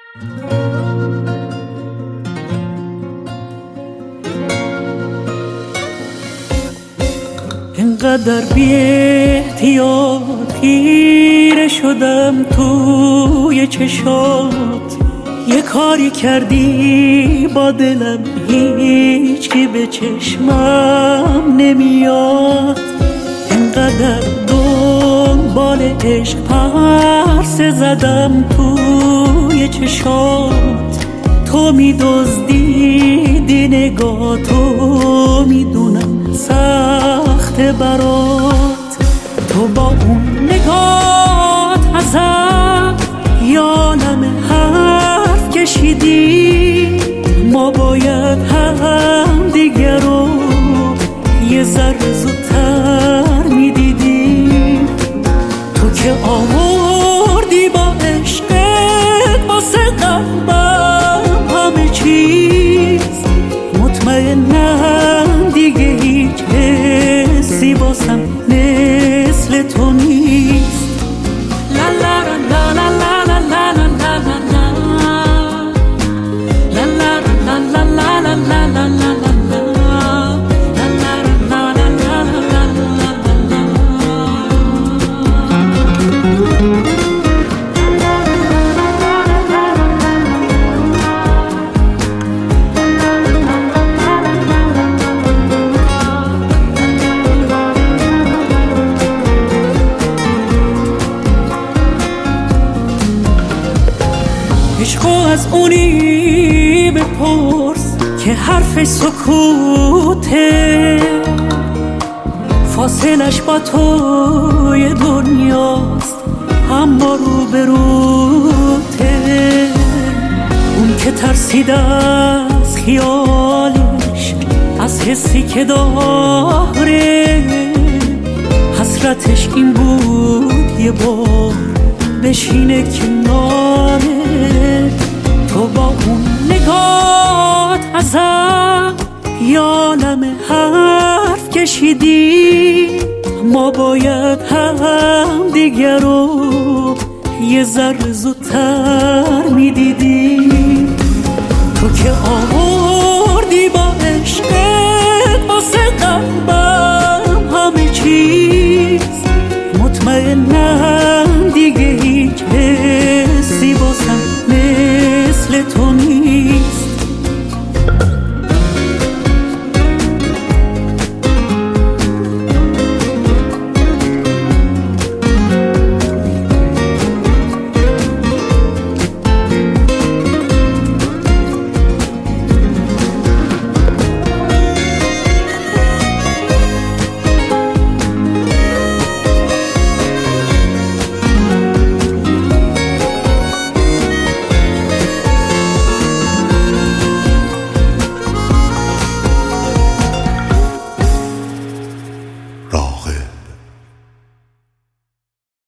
اینقدر بی احتیاط خیره شدم توی چشات، یه کاری کردی با دلم هیچ کی به چشمم نمیاد. اینقدر دنبال عشق پرسه زدم توی چشات، تو می‌دزدیدی نگاه، تو میدونم سخت برات. تو با اون نگات ازم یالم حرف کشیدی، ما باید هم دیگر رو یه ذره زودتر میدیدی. تو که آوردی با عشقت واسه قلبم همه چیز، مطمئنم دیگه هیچ حسی واسم مثل تو نیست. لا لا لا لا لا لا لا لا لا لا لا لا لا. عشقو از اونی بپرس که حرف سکوته، فاصلش با توی دنیاست اما رو به روته. اون که ترسید از خیالش، از حسی که داره، حسرتش این بود یه بار بشینه کناره. تو با اون نگات ازم یالم حرف کشیدی، ما باید هم دیگر رو یه ذره زودتر میدیدی. تو که آوردی با عشقت واسه قلبم همه چی،